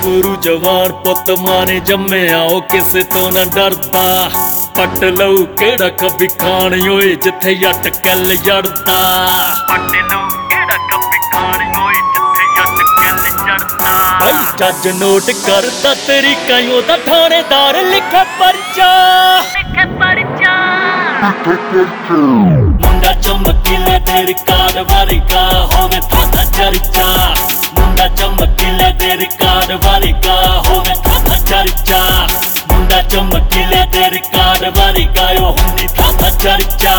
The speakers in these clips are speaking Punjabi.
ਗੱਭਰੂ ਜਵਾਨ ਪੁੱਤ ਮਾਨੇ ਜੰਮਿਆ ਉਹ ਕਿਸੇ ਤੋਂ ਨਾ ਡਰਦਾ। ਪੱਟ ਲਊ ਕਿਹੜਾ ਕਬੀ ਖਾਣ ਓਏ ਜਿੱਥੇ ਜੱਟ ਕਿੱਲ ਜੜਦਾ। ਪੱਟ ਲਊ ਕਿਹੜਾ ਕਬੀ ਖਾਣ ਓਏ ਜਿੱਥੇ ਜੱਟ ਕਿੱਲ ਜੜਦਾ। ਭਾਈ ਜੱਜ ਨੋਟ ਕਰਦਾ ਤਰੀਕਾ ਉਹਦਾ ਥਾਣੇਦਾਰ ਲਿਖੇ ਪਰਚਾ। ਮੁੰਡਾ ਚਮਕੀਲੇ ਦੇ ਰਿਕਾਰਡ ਵਰਗਾ ਹੋਵੇ ਥਾਂ ਚਰਚਾ। ਮੁੰਡਾ ਚਮਕੀਲੇ ਦੇ ਰਿਕਾਰਡ ਵਰਗਾ ਹੋਵੇ ਥਾਂ ਚਰਚਾ। ਮੁੰਡਾ ਚਮਕੀਲੇ ਦੇ ਰਿਕਾਰਡ ਵਰਗਾ ਉਹ ਹੁੰਦੀ ਥਾਂ ਚਰਚਾ।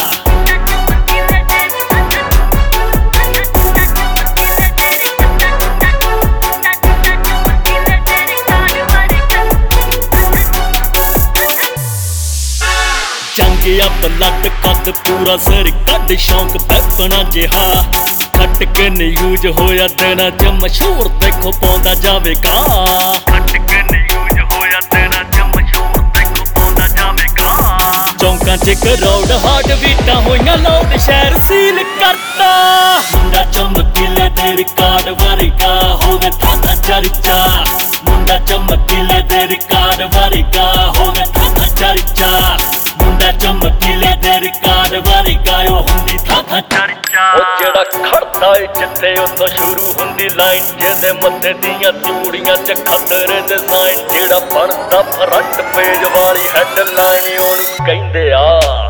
ਜੰਗਿਆ ਬਲੱਡ ਕੱਦ ਪੂਰਾ ਸਿਰ ਕੱਢ ਸ਼ੌਂਕ ਬੈਪਣਾ ਜਿਹਾ। ਖੱਟ ਕੇ ਨਿਊਜ਼ ਹੋਇਆ ਦਿਨਾਂ ਚ ਮਸ਼ਹੂਰ ਦੇਖੋ ਪਾਉਂਦਾ ਜਾਵੇਗਾ। ਖੱਟ ਕੇ ਨਿਊਜ਼ ਹੋਇਆ ਦਿਨਾਂ ਚ ਮਸ਼ਹੂਰ ਦੇਖੋ ਪਾਉਂਦਾ ਜਾਵੇਗਾ। ਚੌਂਕਾਂ ਚ ਕਰੋੜ ਹਾਰਟ ਬੀਟਾਂ ਹੋਈਆਂ ਲੋਕ ਸ਼ਹਿਰ ਸੀਲ ਕਰਤਾ। ਮੁੰਡਾ ਚਮਕੀਲੇ ਦੇ ਰਿਕਾਰਡ ਵਰਗਾ ਹੋਵੇ ਥਾਂ ਚਰਚਾ। ਮੁੰਡਾ ਚਮਕੀਲੇ ਦੇ ਰਿਕਾਰਡ ਵਰਗਾ ਹੋਵੇ ਥਾਂ ਚਰਚਾ। ਮੁੰਡਾ ਚਮਕੀਲੇ ਦੇ ਰਿਕਾਰਡ ਵਰਗਾ ਉਹ ਹੁੰਦੀ ਥਾਂ ਚਰਚਾ। ਉਹ ਜਿਹੜਾ ਖੜਦਾ ਏ ਜਿੱਥੇ ਉਦੋਂ ਸ਼ੁਰੂ ਹੁੰਦੀ ਲਾਈਨ। ਜਿਹਦੇ ਮੱਥੇ ਦੀਆਂ ਚੂੜੀਆਂ ਚ ਖਤਰੇ ਡਿਜ਼ਾਈਨ। ਜਿਹੜਾ ਬਣਦਾ ਫਰੰਟ ਪੇਜ ਵਾਲੀ ਹੈਡਲਾਈਨ ਉਹਨੂੰ ਕਹਿੰਦੇ ਆ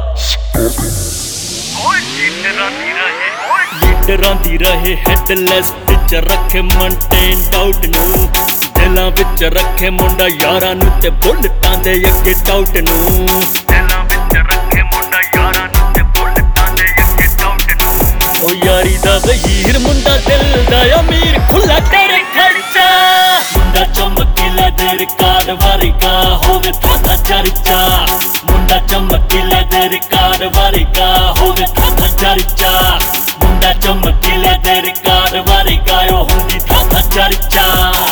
ਓਏ ਲੀਡਰਾਂ ਦੀ ਰਹੇ। ਲੀਡਰਾਂ ਦੀ ਰਹੇ ਹੈਡਲੈਸ ਵਿੱਚ ਰੱਖੇ ਮਨਟੇਨ ਡਾਊਟ ਨੂੰ। ਦਿਲਾਂ ਵਿੱਚ ਰੱਖੇ ਮੁੰਡਾ ਯਾਰਾਂ ਨੂੰ ਤੇ ਬੁਲਟਾਂ ਦੇ ਅੱਗੇ ਟਾਊਟ ਨੂੰ। ਦਿਲਾਂ ਵਿੱਚ ਰੱਖੇ ਮੁੰਡਾ ਯਾਰਾਂ ਨੂੰ ਤੇ ਬੁਲਟਾਂ ਦੇ ਅੱਗੇ ਟਾਊਟ ਨੂੰ। ਉਹ ਯਾਰੀ ਦਾ ਵਜ਼ੀਰ ਮੁੰਡਾ ਦਿਲ ਦਾ ਅਮੀਰ ਖੁੱਲਾ ਤੇਰੇ ਖਰਚਾ। ਮੁੰਡਾ ਚਮਕੀਲੇ ਦੇ ਰਿਕਾਰਡ ਵਰਗਾ ਹੋਵੇ ਥਾਂ ਚਰਚਾ। ਮੁੰਡਾ ਚਮਕੀਲੇ ਦੇ ਰਿਕਾਰਡ ਵਰਗਾ ਹੋਵੇ ਥਾਂ ਚਰਚਾ। ਮੁੰਡਾ ਚਮਕੀਲੇ ਦੇ ਰਿਕਾਰਡ ਵਰਗਾ ਉਹ ਹੁੰਦੀ ਥਾਂ ਚਰਚਾ।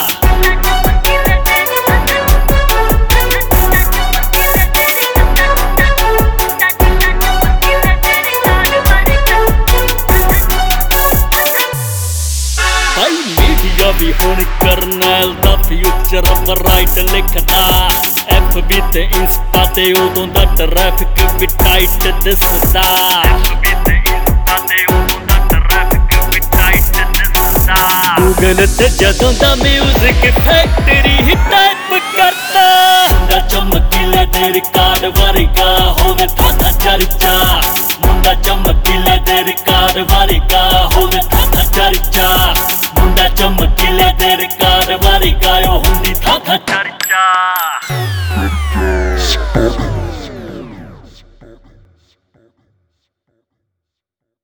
ਵੀ ਹੁਣ ਕਰਨੈਲ ਦਾ ਫਿਊਚਰ ਬਰਾਈਟ ਲਿਖਦਾ। FB ਤੇ ਇੰਸਟਾ ਤੇ ਉਦੋਂ ਦਾ ਟ੍ਰੈਫਿਕ ਵੀ ਟਾਈਟ ਦਿਸਦਾ। FB ਤੇ ਇੰਸਟਾ ਤੇ ਉਦੋਂ ਦਾ ਟ੍ਰੈਫਿਕ ਵੀ ਟਾਈਟ ਦਿਸਦਾ। ਗੂਗਲ ਤੇ ਜਦੋਂ ਦਾ ਮਿਊਜ਼ਿਕ ਫੈਕਟਰੀ ਹੀ ਟਾਈਪ ਕਰਦਾ। ਮੁੰਡਾ ਚਮਕੀਲੇ ਦੇ ਰਿਕਾਰਡ ਵਰਗਾ ਹੋਵੇ ਥਾਂ ਚਰਚਾ। ਮੁੰਡਾ ਚਮਕੀਲੇ ਦੇ ਰਿਕਾਰਡ ਵਰਗਾ ਹੋਵੇ ਥਾਂ ਚਰਚਾ। ਮੁੰਡਾ ਚਮਕੀਲੇ ਦੇ ਰਿਕਾਰਡ ਵਰਗਾ ਉਹ ਹੁੰਦੀ ਥਾਂ ਚਰਚਾ।